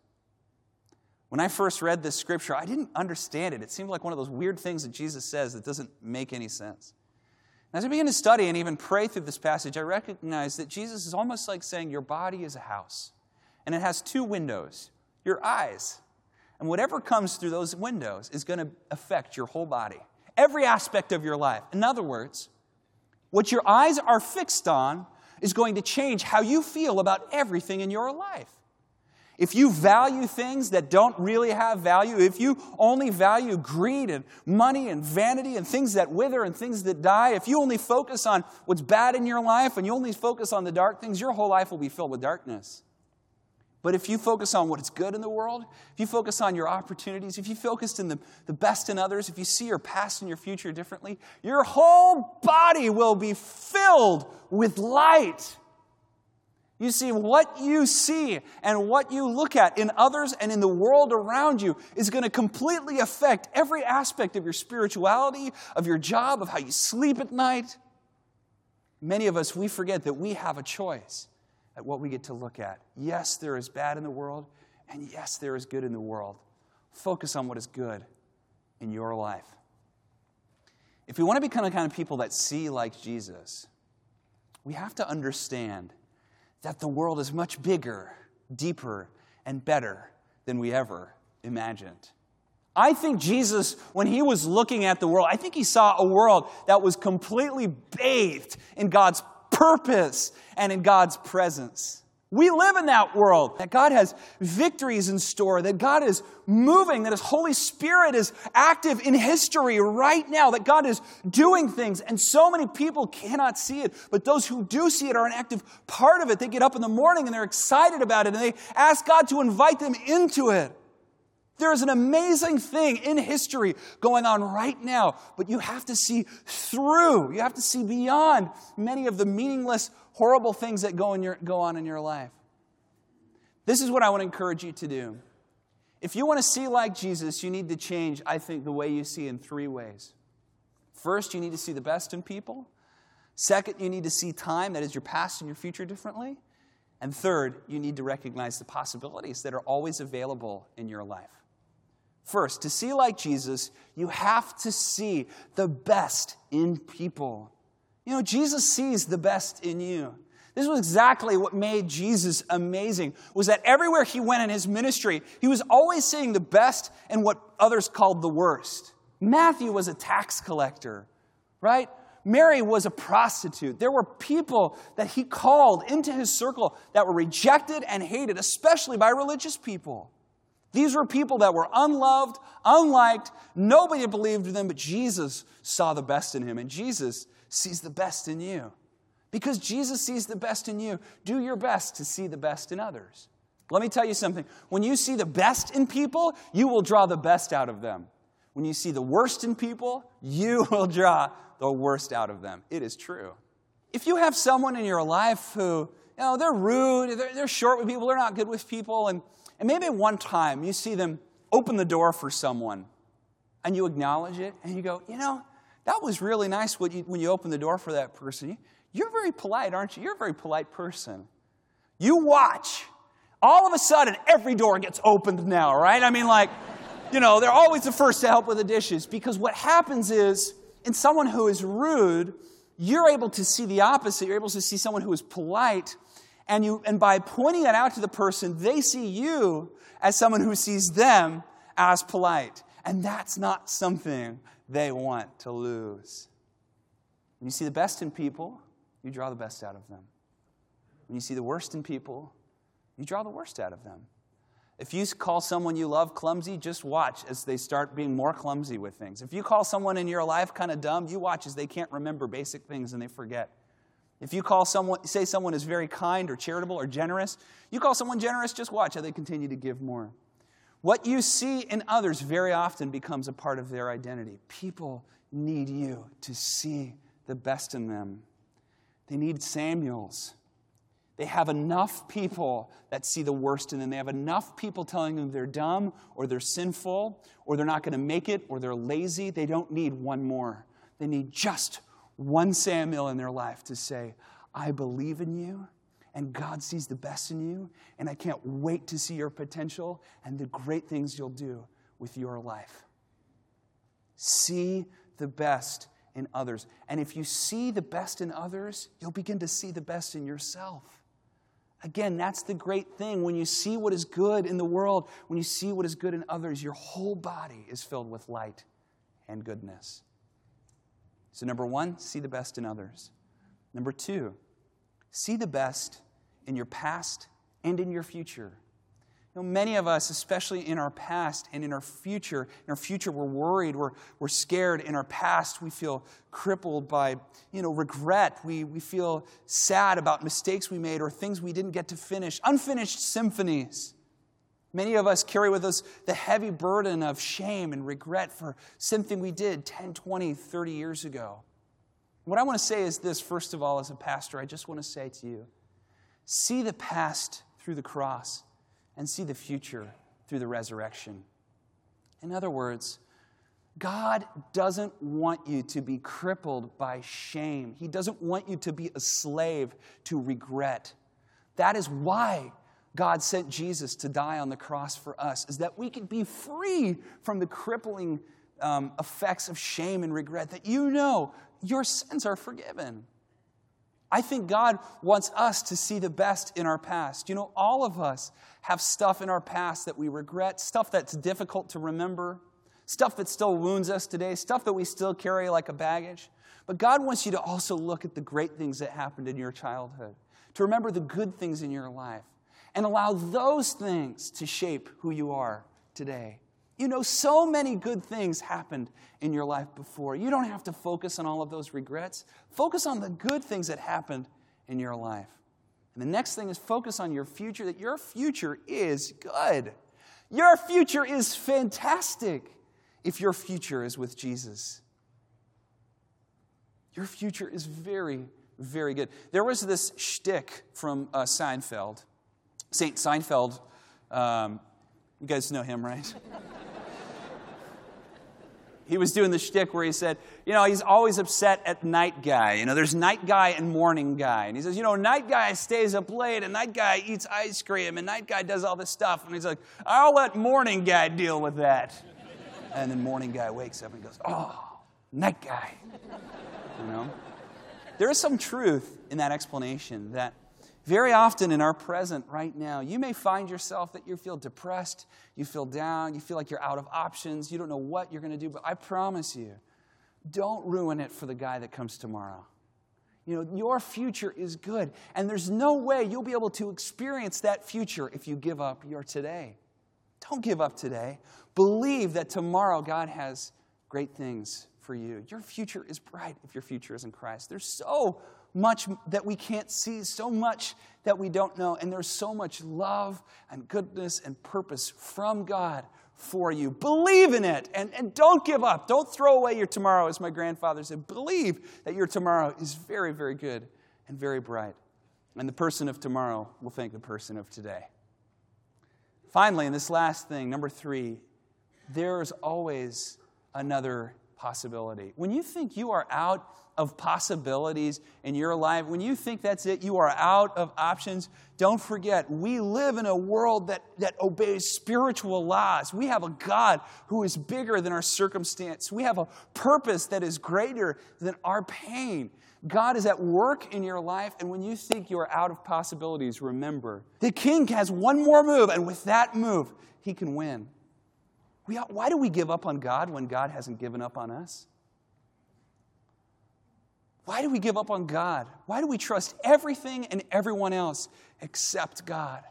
When I first read this scripture, I didn't understand it. It seemed like one of those weird things that Jesus says that doesn't make any sense. As I began to study and even pray through this passage, I recognized that Jesus is almost like saying your body is a house. And it has two windows, your eyes. And whatever comes through those windows is going to affect your whole body. Every aspect of your life. In other words, what your eyes are fixed on is going to change how you feel about everything in your life. If you value things that don't really have value, if you only value greed and money and vanity and things that wither and things that die, if you only focus on what's bad in your life and you only focus on the dark things, your whole life will be filled with darkness. But if you focus on what is good in the world, if you focus on your opportunities, if you focus on the, the best in others, if you see your past and your future differently, your whole body will be filled with light. You see, what you see and what you look at in others and in the world around you is going to completely affect every aspect of your spirituality, of your job, of how you sleep at night. Many of us, we forget that we have a choice at what we get to look at. Yes, there is bad in the world, and yes, there is good in the world. Focus on what is good in your life. If we want to become the kind of people that see like Jesus, we have to understand that the world is much bigger, deeper, and better than we ever imagined. I think Jesus, when he was looking at the world, I think he saw a world that was completely bathed in God's purpose and in God's presence. We live in that world, that God has victories in store, that God is moving, that his Holy Spirit is active in history right now, that God is doing things, and so many people cannot see it, but those who do see it are an active part of it. They get up in the morning and they're excited about it, and they ask God to invite them into it. There is an amazing thing in history going on right now, but you have to see through. You have to see beyond many of the meaningless, horrible things that go, in your, go on in your life. This is what I want to encourage you to do. If you want to see like Jesus, you need to change, I think, the way you see in three ways. First, you need to see the best in people. Second, you need to see time, that is your past and your future, differently. And third, you need to recognize the possibilities that are always available in your life. First, to see like Jesus, you have to see the best in people. You know, Jesus sees the best in you. This was exactly what made Jesus amazing, was that everywhere he went in his ministry, he was always seeing the best in what others called the worst. Matthew was a tax collector, right? Mary was a prostitute. There were people that he called into his circle that were rejected and hated, especially by religious people. These were people that were unloved, unliked. Nobody believed in them, but Jesus saw the best in him. And Jesus sees the best in you. Because Jesus sees the best in you, do your best to see the best in others. Let me tell you something. When you see the best in people, you will draw the best out of them. When you see the worst in people, you will draw the worst out of them. It is true. If you have someone in your life who, you know, they're rude, they're, they're short with people, they're not good with people, and And maybe one time you see them open the door for someone and you acknowledge it and you go, you know, that was really nice when you, when you opened the door for that person. You're very polite, aren't you? You're a very polite person. You watch. All of a sudden, every door gets opened now, right? I mean, like, you know, they're always the first to help with the dishes, because what happens is, in someone who is rude, you're able to see the opposite. You're able to see someone who is polite. And you, and by pointing that out to the person, they see you as someone who sees them as polite. And that's not something they want to lose. When you see the best in people, you draw the best out of them. When you see the worst in people, you draw the worst out of them. If you call someone you love clumsy, just watch as they start being more clumsy with things. If you call someone in your life kind of dumb, you watch as they can't remember basic things and they forget. If you call someone, say someone is very kind or charitable or generous, you call someone generous, just watch how they continue to give more. What you see in others very often becomes a part of their identity. People need you to see the best in them. They need Samuels. They have enough people that see the worst in them. They have enough people telling them they're dumb or they're sinful or they're not going to make it or they're lazy. They don't need one more. They need just one Samuel in their life to say, I believe in you, and God sees the best in you, and I can't wait to see your potential and the great things you'll do with your life. See the best in others. And if you see the best in others, you'll begin to see the best in yourself. Again, that's the great thing. When you see what is good in the world, when you see what is good in others, your whole body is filled with light and goodness. So number one, see the best in others. Number two, see the best in your past and in your future. You know, many of us, especially in our past and in our future, in our future we're worried, we're, we're scared. In our past we feel crippled by, you know, regret. We, we feel sad about mistakes we made or things we didn't get to finish, unfinished symphonies. Many of us carry with us the heavy burden of shame and regret for something we did ten, twenty, thirty years ago. What I want to say is this, first of all, as a pastor, I just want to say to you, see the past through the cross and see the future through the resurrection. In other words, God doesn't want you to be crippled by shame. He doesn't want you to be a slave to regret. That is why God sent Jesus to die on the cross for us, is that we could be free from the crippling um, effects of shame and regret, that you know your sins are forgiven. I think God wants us to see the best in our past. You know, all of us have stuff in our past that we regret, stuff that's difficult to remember, stuff that still wounds us today, stuff that we still carry like a baggage. But God wants you to also look at the great things that happened in your childhood, to remember the good things in your life, and allow those things to shape who you are today. You know, so many good things happened in your life before. You don't have to focus on all of those regrets. Focus on the good things that happened in your life. And the next thing is focus on your future, that your future is good. Your future is fantastic if your future is with Jesus. Your future is very, very good. There was this shtick from uh, Seinfeld. Saint Seinfeld, um, you guys know him, right? He was doing the shtick where he said, you know, he's always upset at night guy. You know, there's night guy and morning guy. And he says, you know, night guy stays up late, and night guy eats ice cream, and night guy does all this stuff. And he's like, I'll let morning guy deal with that. And then morning guy wakes up and goes, oh, night guy. You know? There is some truth in that explanation that very often in our present right now, you may find yourself that you feel depressed, you feel down, you feel like you're out of options, you don't know what you're going to do, but I promise you, don't ruin it for the guy that comes tomorrow. You know, your future is good, and there's no way you'll be able to experience that future if you give up your today. Don't give up today. Believe that tomorrow God has great things for you. Your future is bright if your future is in Christ. There's so much that we can't see, so much that we don't know, and there's so much love and goodness and purpose from God for you. Believe in it, and, and don't give up. Don't throw away your tomorrow, as my grandfather said. Believe that your tomorrow is very, very good and very bright, and the person of tomorrow will thank the person of today. Finally, and this last thing, number three, there is always another possibility. When you think you are out of possibilities in your life, when you think that's it, you are out of options, don't forget, we live in a world that, that obeys spiritual laws. We have a God who is bigger than our circumstance. We have a purpose that is greater than our pain. God is at work in your life, and when you think you are out of possibilities, remember, the king has one more move, and with that move, he can win. We, why do we give up on God when God hasn't given up on us? Why do we give up on God? Why do we trust everything and everyone else except God?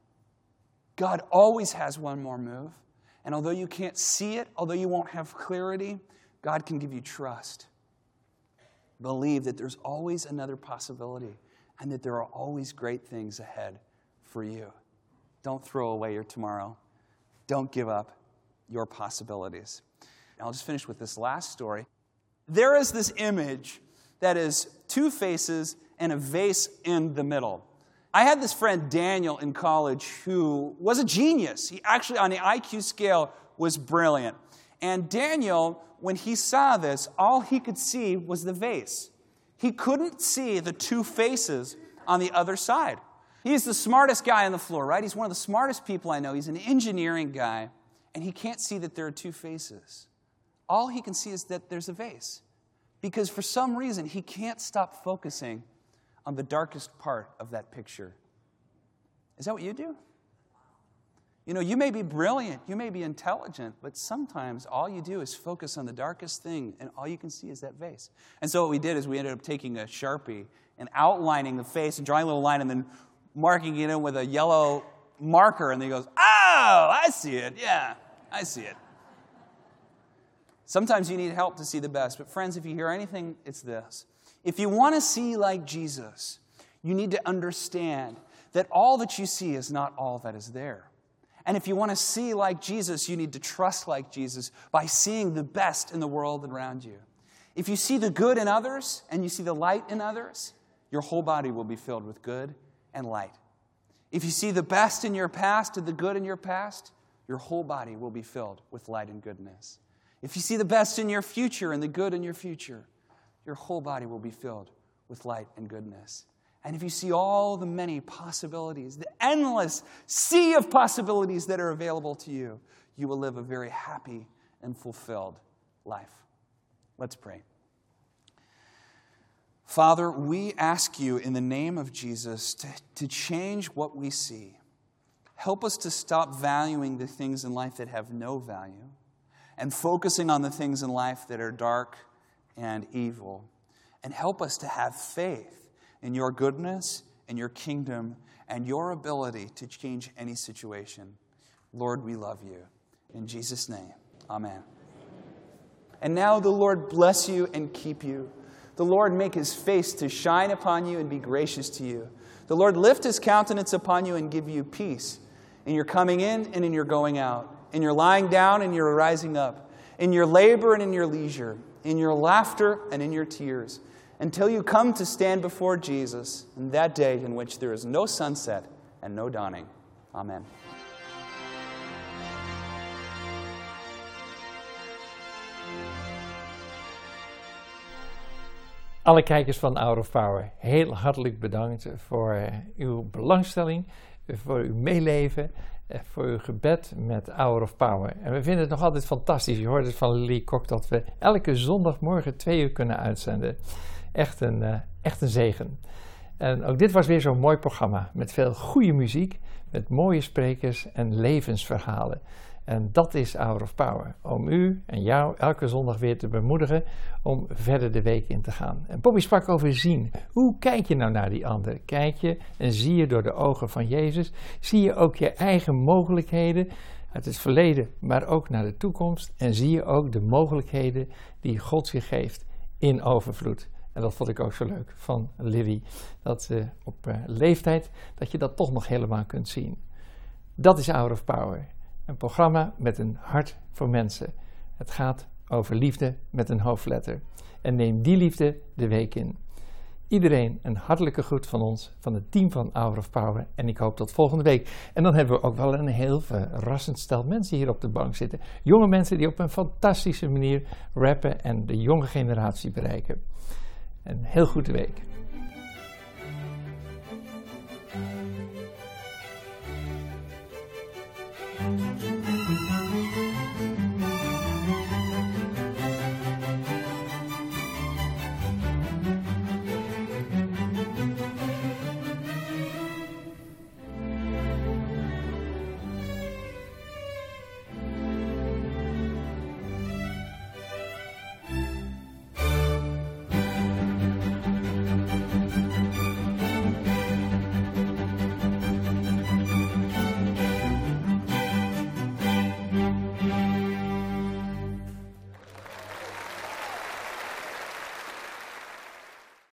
God always has one more move. And although you can't see it, although you won't have clarity, God can give you trust. Believe that there's always another possibility and that there are always great things ahead for you. Don't throw away your tomorrow. Don't give up your possibilities. And I'll just finish with this last story. There is this image that is two faces and a vase in the middle. I had this friend, Daniel, in college who was a genius. He actually, on the I Q scale, was brilliant. And Daniel, when he saw this, all he could see was the vase. He couldn't see the two faces on the other side. He's the smartest guy on the floor, right? He's one of the smartest people I know. He's an engineering guy, and he can't see that there are two faces. All he can see is that there's a vase. Because for some reason, he can't stop focusing on the darkest part of that picture. Is that what you do? You know, you may be brilliant, you may be intelligent, but sometimes all you do is focus on the darkest thing, and all you can see is that vase. And so what we did is we ended up taking a Sharpie and outlining the face and drawing a little line and then marking it in with a yellow marker, and then he goes, oh, I see it, yeah, I see it. Sometimes you need help to see the best. But friends, if you hear anything, it's this. If you want to see like Jesus, you need to understand that all that you see is not all that is there. And if you want to see like Jesus, you need to trust like Jesus by seeing the best in the world around you. If you see the good in others and you see the light in others, your whole body will be filled with good and light. If you see the best in your past and the good in your past, your whole body will be filled with light and goodness. If you see the best in your future and the good in your future, your whole body will be filled with light and goodness. And if you see all the many possibilities, the endless sea of possibilities that are available to you, you will live a very happy and fulfilled life. Let's pray. Father, we ask you in the name of Jesus to, to change what we see. Help us to stop valuing the things in life that have no value and focusing on the things in life that are dark and evil. And help us to have faith in your goodness and your kingdom and your ability to change any situation. Lord, we love you. In Jesus' name, amen. And now the Lord bless you and keep you. The Lord make his face to shine upon you and be gracious to you. The Lord lift his countenance upon you and give you peace in your coming in and in your going out, in your lying down and your rising up, in your labor and in your leisure, in your laughter and in your tears, until you come to stand before Jesus in that day in which there is no sunset and no dawning. Amen. Alle kijkers van Hour of Power, heel hartelijk bedankt voor uh, uw belangstelling, voor uw meeleven, uh, voor uw gebed met Hour of Power. En we vinden het nog altijd fantastisch. Je hoort het van Lily Kok dat we elke zondagmorgen twee uur kunnen uitzenden. Echt een, uh, echt een zegen. En ook dit was weer zo'n mooi programma met veel goede muziek, met mooie sprekers en levensverhalen. En dat is Hour of Power, om u en jou elke zondag weer te bemoedigen om verder de week in te gaan. En Bobby sprak over zien. Hoe kijk je nou naar die ander? Kijk je en zie je door de ogen van Jezus? Zie je ook je eigen mogelijkheden uit het verleden, maar ook naar de toekomst? En zie je ook de mogelijkheden die God je geeft in overvloed? En dat vond ik ook zo leuk van Lily, dat uh, op uh, leeftijd, dat je dat toch nog helemaal kunt zien. Dat is Hour of Power. Een programma met een hart voor mensen. Het gaat over liefde met een hoofdletter. En neem die liefde de week in. Iedereen een hartelijke groet van ons, van het team van Hour of Power. En ik hoop tot volgende week. En dan hebben we ook wel een heel verrassend stel mensen hier op de bank zitten. Jonge mensen die op een fantastische manier rappen en de jonge generatie bereiken. Een heel goede week.